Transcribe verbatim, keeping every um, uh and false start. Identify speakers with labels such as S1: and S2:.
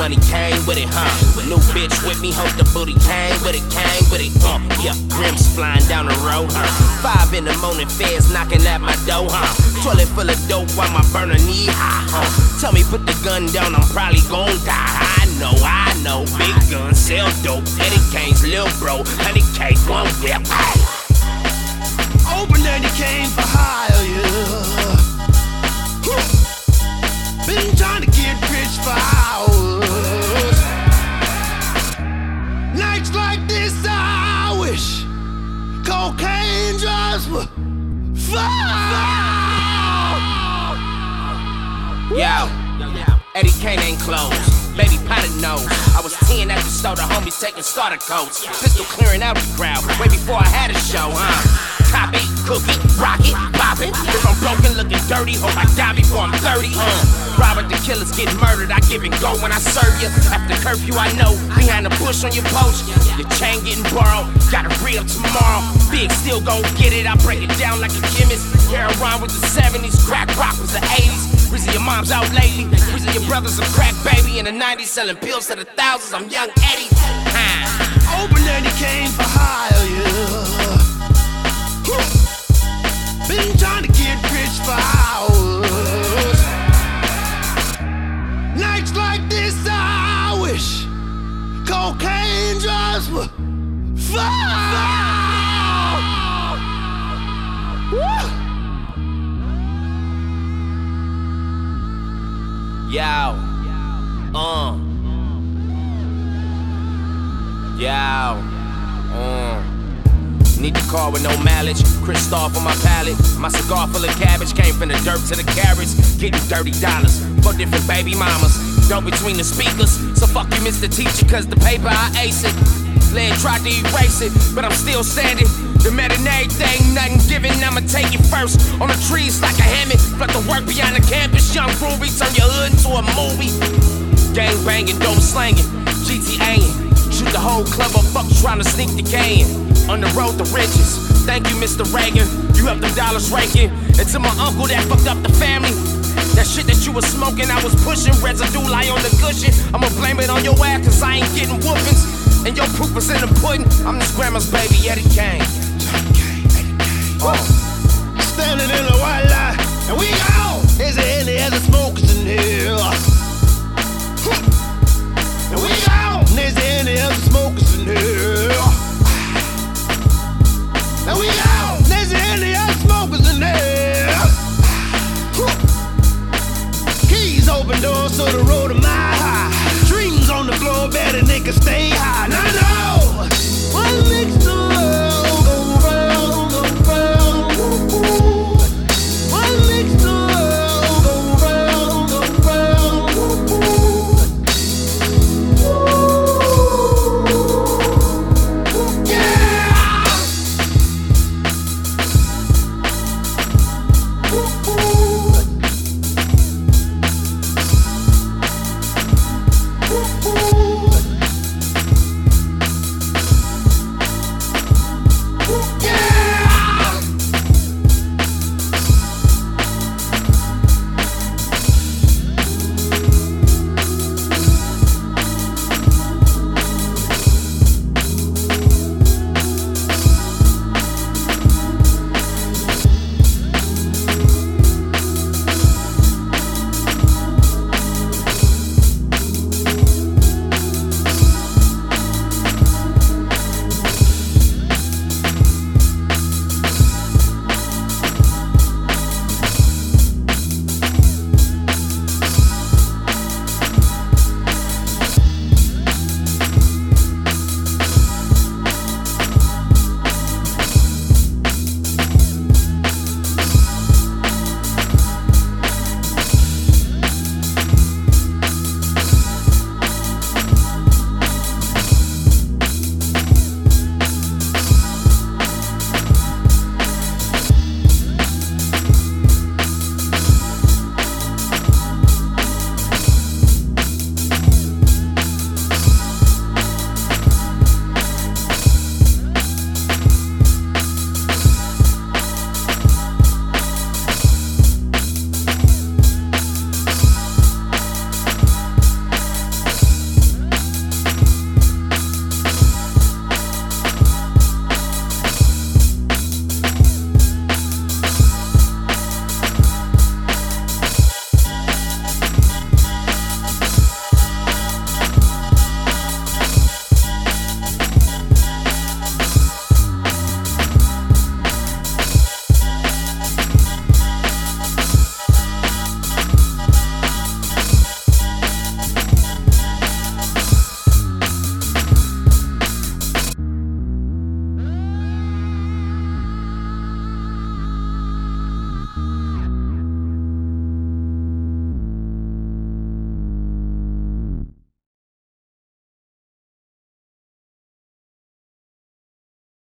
S1: money came with it, huh? New bitch with me, hope the booty came with it, came with it, uh. Yeah, rims flying down the road, huh? Five in the morning, feds knocking at my door, huh? Toilet full of dope while my burner knee high, huh? Tell me put the gun down, I'm probably gon' die. I know, I know, big guns sell dope. Eddie Kane's lil' bro, honey cake, one whip, ay.
S2: Open Eddie Kane for hire, yeah. Been trying to get rich for hours. Nights like this, I wish cocaine drugs were fun.
S1: Yo, Eddie Kane ain't closed. Baby potted nose. I was ten at the store, the homies taking starter coats. Pistol clearing out the crowd way before I had a show, huh? Copy, cookie, rocket, bopping. If I'm broken, looking dirty, hope I die before I'm thirty. Uh, Robert the killer's getting murdered. I give and go when I serve you. After curfew, I know behind the bush on your post. Your chain getting borrowed, gotta re-up tomorrow. Big still gon' get it. I break it down like a chemist. Heroin was the seventies, crack rock was the eighties. Reason your mom's out lately. Reason your brother's a crack baby. In the nineties, selling pills to the thousands. I'm young Eddie. Uh.
S2: Open Eddie Kane for hire, yeah. Been trying to get rich for hours. Nights like this, I wish cocaine drugs were fun.
S1: Yo, uh, yo, uh. Need the car with no mileage, Cristal on my palate. My cigar full of cabbage, came from the dirt to the carrots. Getting thirty dollars for different baby mamas. Dope between the speakers, so fuck you, Mister Teacher, cause the paper I ace it. Lead tried to erase it, but I'm still standing. The matinee thing, nothing given, I'ma take it first. On the trees like a hammock, flood the work beyond the campus. Young Groovy, turn your hood into a movie. Gang banging, dope slanging, G T A-ing. Shoot the whole club up, fuck trying to sneak the K in. On the road to riches, thank you, Mister Reagan. You helped them dollars raking. And to my uncle that fucked up the family. That shit that you was smoking, I was pushing. Residue lie on the cushion. I'ma blame it on your ass, cause I ain't getting whoopings. And your proof is in the pudding. I'm this grandma's baby, Eddie Kane.